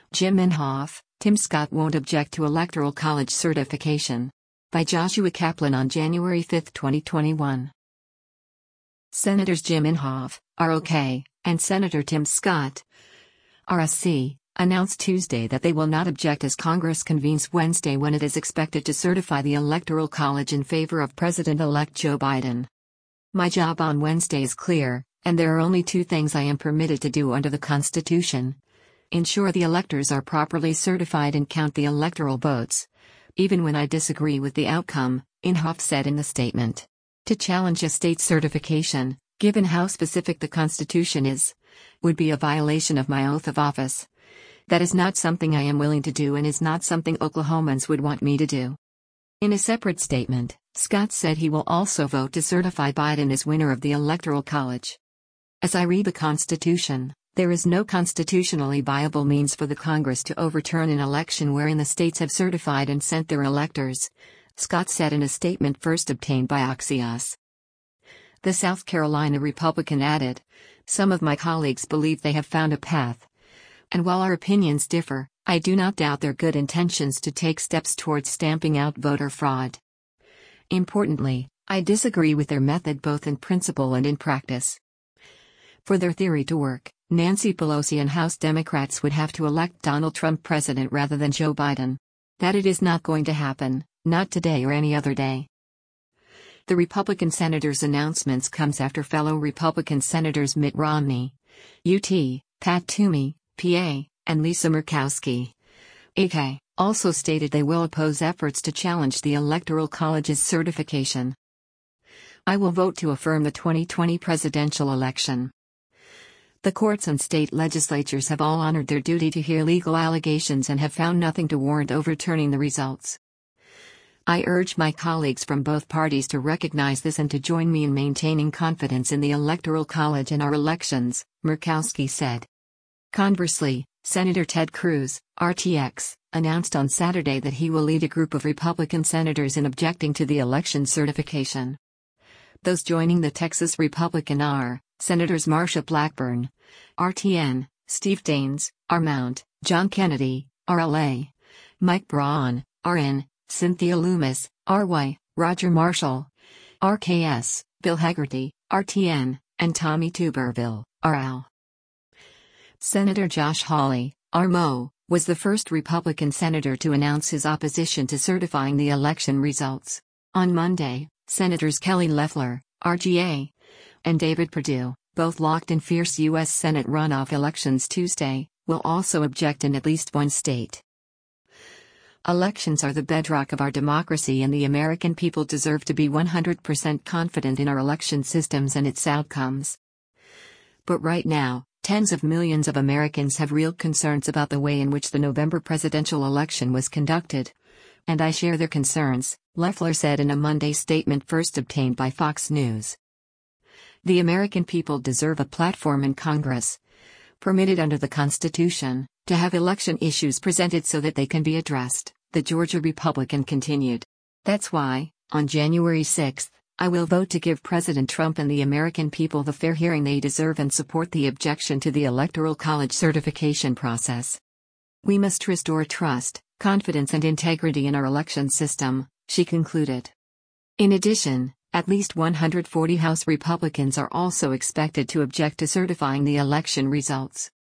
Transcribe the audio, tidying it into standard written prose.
Jim Inhofe, Tim Scott won't object to Electoral College certification. By Joshua Kaplan on January 5, 2021. Senators Jim Inhofe, ROK, and Senator Tim Scott, RSC, announced Tuesday that they will not object as Congress convenes Wednesday when it is expected to certify the Electoral College in favor of President-elect Joe Biden. My job on Wednesday is clear, and there are only two things I am permitted to do under the Constitution. Ensure the electors are properly certified and count the electoral votes. Even when I disagree with the outcome, Inhofe said in the statement. To challenge a state certification, given how specific the Constitution is, would be a violation of my oath of office. That is not something I am willing to do and is not something Oklahomans would want me to do. In a separate statement, Scott said he will also vote to certify Biden as winner of the Electoral College. As I read the Constitution, there is no constitutionally viable means for the Congress to overturn an election wherein the states have certified and sent their electors, Scott said in a statement first obtained by Axios. The South Carolina Republican added, "Some of my colleagues believe they have found a path. And while our opinions differ, I do not doubt their good intentions to take steps towards stamping out voter fraud. Importantly, I disagree with their method both in principle and in practice." For their theory to work, Nancy Pelosi and House Democrats would have to elect Donald Trump president rather than Joe Biden. That it is not going to happen, not today or any other day. The Republican senators' announcements comes after fellow Republican Senators Mitt Romney, UT, Pat Toomey, PA, and Lisa Murkowski, AK, also stated they will oppose efforts to challenge the Electoral College's certification. I will vote to affirm the 2020 presidential election. The courts and state legislatures have all honored their duty to hear legal allegations and have found nothing to warrant overturning the results. I urge my colleagues from both parties to recognize this and to join me in maintaining confidence in the Electoral College and our elections, Murkowski said. Conversely, Senator Ted Cruz, RTX, announced on Saturday that he will lead a group of Republican senators in objecting to the election certification. Those joining the Texas Republican are Senators Marsha Blackburn, RTN, Steve Daines, RMount, John Kennedy, RLA, Mike Braun, RN, Cynthia Loomis, RY, Roger Marshall, RKS, Bill Hagerty, RTN, and Tommy Tuberville, RL. Senator Josh Hawley, RMO, was the first Republican senator to announce his opposition to certifying the election results. On Monday, Senators Kelly Loeffler, RGA, and David Perdue, both locked in fierce U.S. Senate runoff elections Tuesday, will also object in at least one state. Elections are the bedrock of our democracy, and the American people deserve to be 100% confident in our election systems and its outcomes. But right now, tens of millions of Americans have real concerns about the way in which the November presidential election was conducted. And I share their concerns, Loeffler said in a Monday statement first obtained by Fox News. The American people deserve a platform in Congress, permitted under the Constitution, to have election issues presented so that they can be addressed, the Georgia Republican continued. That's why, on January 6, I will vote to give President Trump and the American people the fair hearing they deserve and support the objection to the Electoral College certification process. We must restore trust, confidence and integrity in our election system, she concluded. In addition, at least 140 House Republicans are also expected to object to certifying the election results.